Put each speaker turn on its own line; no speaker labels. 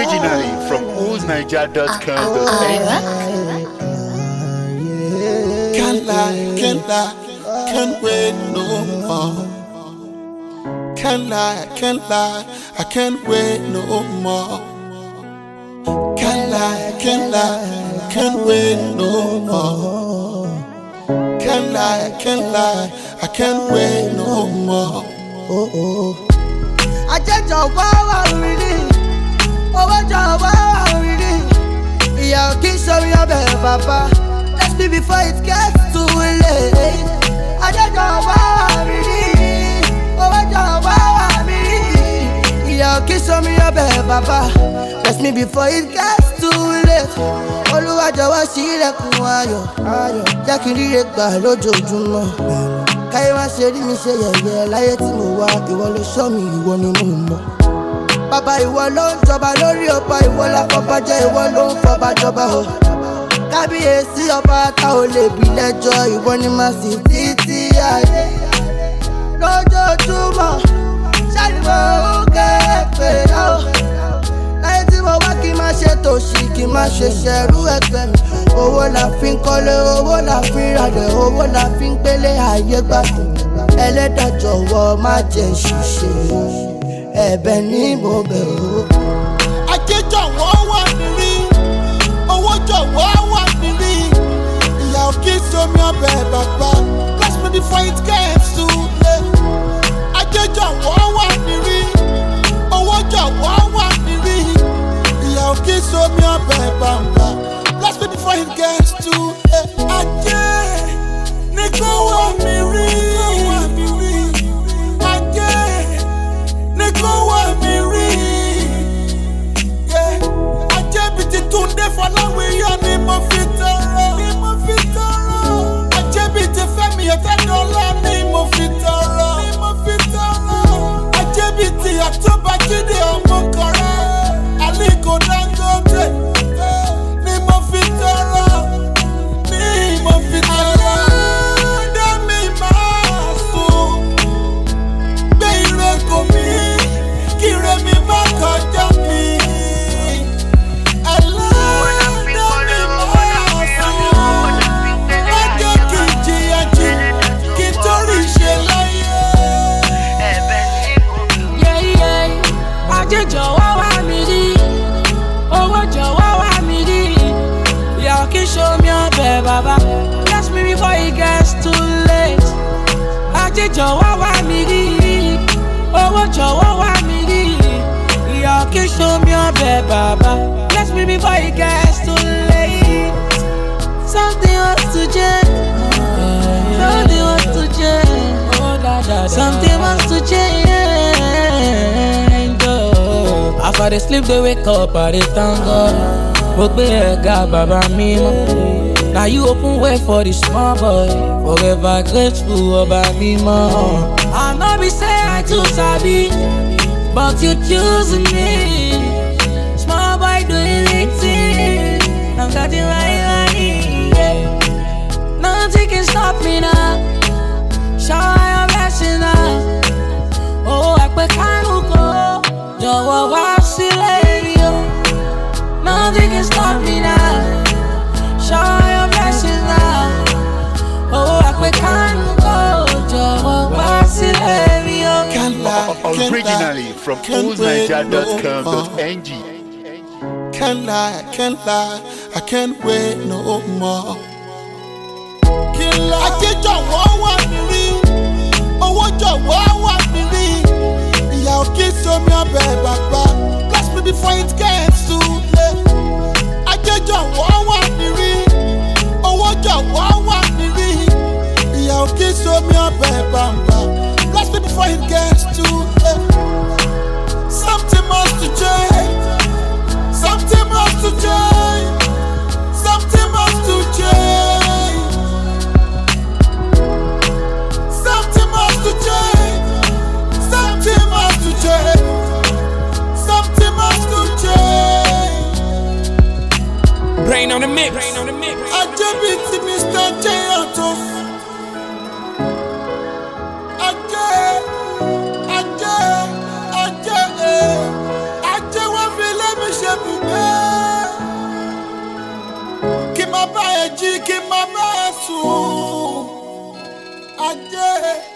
Originally from oozniger.com.ng.
Can't lie, can't wait no more. Can't lie, I can't wait no more. Can't lie, can't wait no more. Can't lie, I can't wait no more.
Àjẹjọ wá wà rírí, owó jọ wá wà rírí. Ìyá ò kí ń sọrí ọbẹ̀ bàbá. Let's be before it gets too late. Àjẹjọ wá wà rírí, owó jọ wá wà rírí. Ìyá ò kí ń sọrí ọbẹ̀ bàbá. Let's me before it gets too late. Olúwa jọ̀wọ́ ṣí ilẹ̀kùn ayọ̀, jẹ́ kí n ríre gbà lójoojúmọ́. Káyé wá ṣe rí mi ṣe yẹ̀yẹ́ láyé tí mo wá, ìwọ ló ṣọ́ mi, ìwọ ni mo mọ̀. Bàbá ìwọ ló ń jọba lórí ọba, ìwọ láfọbàjẹ́, ìwọ ló ń fọba jọba o. Kábíyèsí ọba tá ò lè bí lẹ́jọ́, ìwọ ni màá sì títí ayé. Lójoojúmọ́ ṣàdìmọ̀ ó kẹ́pẹ́ náà. Láyé tí mo wá kí n má ṣe tòṣì, kí n má ṣe ṣẹ̀rú ẹgbẹ́ mi. Owó la fi ń kọ́lé, owó la fi ń ralẹ̀, owó la fi ń gbélé ayé gbádùn. Ẹlẹ́dàá jọ̀wọ́ má jẹ́ ṣìṣe, ẹ̀bẹ̀ ni mo bẹ̀ o.
Ajé jọ̀wọ́ wà mí rí, owó jọ̀wọ́ wà mí rí. Ìyá ò kí sómi ọbẹ̀ bàbá, bless me before it gets too late. Ajé jọ̀wọ́ wà mí rí, owó jọ̀wọ́ wà mí rí. Ìyá ò kí sómi ọbẹ̀ bàbá, bless me before it gets too late. Ajé ní kó wà mí rí, ajé ní kó wà mí rí. Ajé bí ti Túndé Fọláwíyọ ni mo fi tọrọ. Ajé bí ti Fẹ́mi Ọ̀tẹ́dọ́lá ni mo fi tọrọ. Ajé bí ti Àtúbà Jídé Ọmọkọrẹ, Aliko Dangote ni mo fi tọrọ. Dá mi máa sùn, gbé ire kò mí, kí ire mi má kọjá mi.
Jọ̀wọ́ wá mi rí, owó jọ̀wọ́ wá mi rí. Ìyá ò kí ń ṣomi ọbẹ̀ bàbá, bless me before it gets too late. Ajé jọ̀wọ́ wá mi rí, owó jọ̀wọ́ wá mi rí. Ìyá ò kí ń ṣomi ọbẹ̀ bàbá, bless me before it gets too late. Something wants to change, something wants to change, something wants to change. After they sleep, they wake up, I dey thank God. Gbogbo ẹ̀gá bàbá mi mọ́. Now you open way for the small boy, forever grateful ọba mi mọ́. I know be say I too sabi, but you choose me. Small boy doing big things, I'm getting right, yeah. Nothing can stop me now, shower your blessing now. Oh, ẹ̀pẹ̀ kánú kò, jọ̀wọ́ wá sílẹ̀ mi o. Nothing can stop me now, shower your blessings now. Oh, ẹ̀pẹ̀ kánú kò, jọ̀wọ́ wá sílẹ̀ mi o.
Originally from oozniger.com.ng.
Can't lie, I can't wait no more. Ajé jọ̀wọ́ wà mí rí, owó jọ̀wọ́ wà mí rí. Ìyá ò kí sómi ọbẹ̀ bàbá, bless me before it gets too late. Ajé jọ̀wọ́ wà mí rí, owó jọ̀wọ́ wà mí rí. Ìyá ò kí sómi ọbẹ̀ bàbá, bless me before it gets too late. Something must to change, something must to change, something must to change, something must to change, something must to change. lè jí kí n má bá ẹ sùn. Ajé.